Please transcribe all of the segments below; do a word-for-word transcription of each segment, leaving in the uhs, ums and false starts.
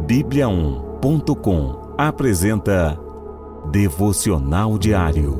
Bíblia um ponto com apresenta Devocional Diário.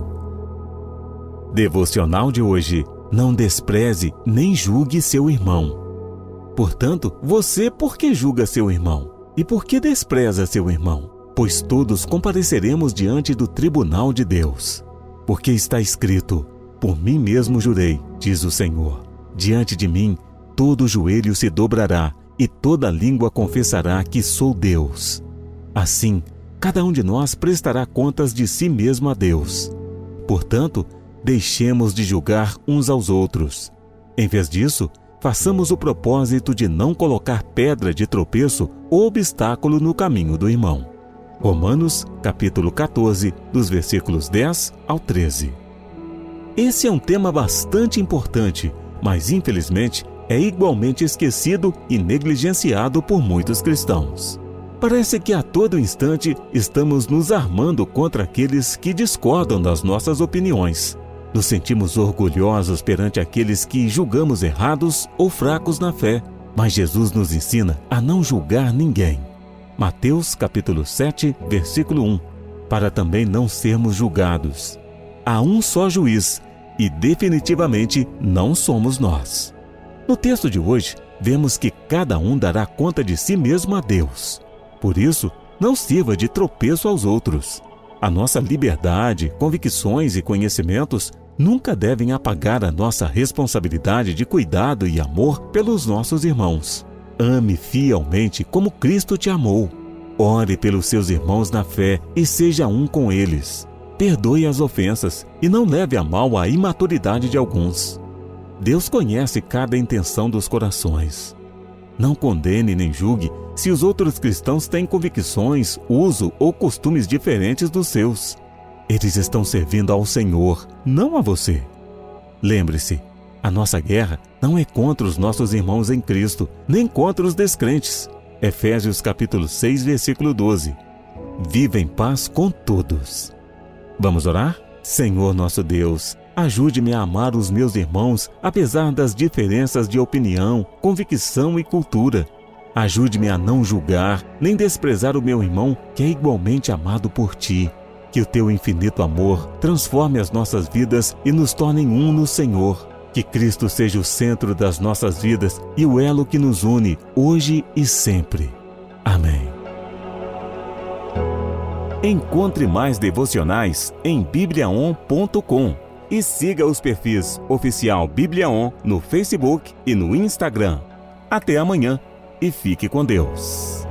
Devocional de hoje: não despreze nem julgue seu irmão. Portanto, você por que julga seu irmão? E por que despreza seu irmão? Pois todos compareceremos diante do tribunal de Deus. Porque está escrito: por mim mesmo jurei, diz o Senhor, diante de mim todo joelho se dobrará e toda língua confessará que sou Deus. Assim, cada um de nós prestará contas de si mesmo a Deus. Portanto, deixemos de julgar uns aos outros. Em vez disso, façamos o propósito de não colocar pedra de tropeço ou obstáculo no caminho do irmão. Romanos, capítulo quatorze, dos versículos dez ao treze. Esse é um tema bastante importante, mas infelizmente é igualmente esquecido e negligenciado por muitos cristãos. Parece que a todo instante estamos nos armando contra aqueles que discordam das nossas opiniões. Nos sentimos orgulhosos perante aqueles que julgamos errados ou fracos na fé, mas Jesus nos ensina a não julgar ninguém. Mateus capítulo sete, versículo um, para também não sermos julgados. Há um só juiz, e definitivamente não somos nós. No texto de hoje, vemos que cada um dará conta de si mesmo a Deus. Por isso, não sirva de tropeço aos outros. A nossa liberdade, convicções e conhecimentos nunca devem apagar a nossa responsabilidade de cuidado e amor pelos nossos irmãos. Ame fielmente como Cristo te amou. Ore pelos seus irmãos na fé e seja um com eles. Perdoe as ofensas e não leve a mal a imaturidade de alguns. Deus conhece cada intenção dos corações. Não condene nem julgue se os outros cristãos têm convicções, uso ou costumes diferentes dos seus. Eles estão servindo ao Senhor, não a você. Lembre-se, a nossa guerra não é contra os nossos irmãos em Cristo, nem contra os descrentes. Efésios capítulo seis, versículo doze. Viva em paz com todos. Vamos orar? Senhor nosso Deus, ajude-me a amar os meus irmãos, apesar das diferenças de opinião, convicção e cultura. Ajude-me a não julgar, nem desprezar o meu irmão, que é igualmente amado por Ti. Que o Teu infinito amor transforme as nossas vidas e nos torne um no Senhor. Que Cristo seja o centro das nossas vidas e o elo que nos une, hoje e sempre. Amém. Encontre mais devocionais em Bíblia um ponto com e siga os perfis Oficial Bíblia um no Facebook e no Instagram. Até amanhã e fique com Deus.